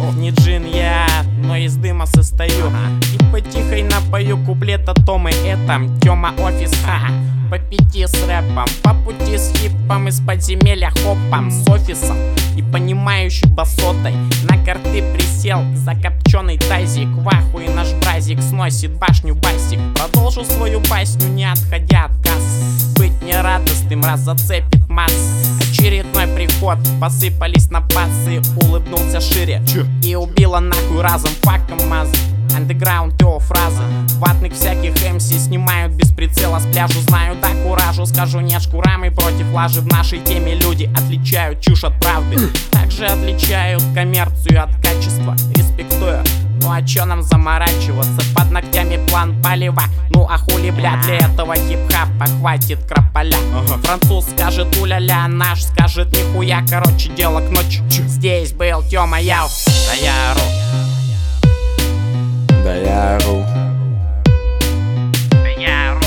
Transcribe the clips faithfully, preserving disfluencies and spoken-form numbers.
Не джин я, но из дыма состою. И потихой напою куплет о том и этом. Тёма офис, ха, по пяти с рэпом, по пути с хипом, из подземелья хопом, с офисом и понимающий басотой. На карты присел закопченный тазик, в ахуе наш бразик сносит башню басик. Продолжу свою басню, не отходя от касс. Быть нерадостным раз зацепит масс. Очередной приход, посыпались на пасы. Улыбнулся шире и убила нахуй разом факом маз. Андеграунд его фразы. Ватных всяких эм си снимают без прицела с пляжу. Знаю, да, куражу, скажу нет шкурам и против лажи. В нашей теме люди отличают чушь от правды. Также отличают коммерцию от качества. Респектую. Ну а чё нам заморачиваться? Под ногтями план полива. Ну а хули, бля, для этого хип-хапа хватит крополя. Ага. Француз скажет уля-ля, наш скажет нихуя. Короче, дело к ночи. Здесь был Тёма Яу. Да я ору. Да я ору. Да я ору.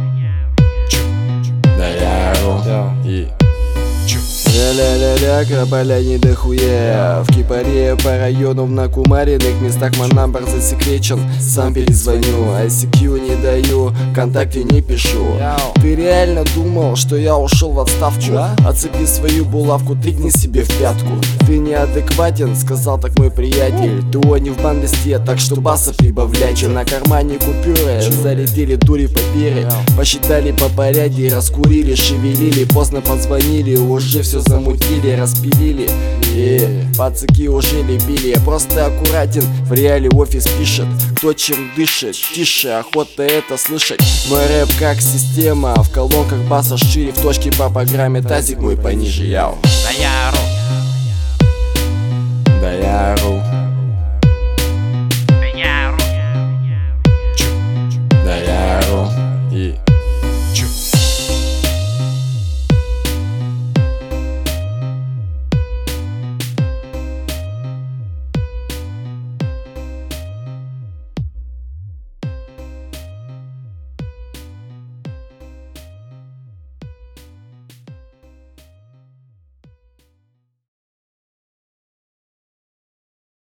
Да я ору. И ля-ля-ля-ля, крополя не дохуя. В Кипаре по району в накумаренных местах мой номер засекречен. Сам перезвоню, ай си кью не даю, ВКонтакте не пишу. Ты реально думал, что я ушел в отставку? Отцепи свою булавку, тыкни себе в пятку. Ты неадекватен, сказал так мой приятель. Ты о не в бандости, так что баса прибавляйте. На кармане купюры, зарядили дури по пере. Посчитали по порядке, раскурили, шевелили. Поздно позвонили, уже все замутили, распилили. И пацаки уже любили. Я просто аккуратен, в реале офис пишет. Кто чем дышит, тише, охота это слышать. Мой рэп как система, в колонках баса шире. В точке по программе тазик мой пониже, яу. Да я ору. Да я ору.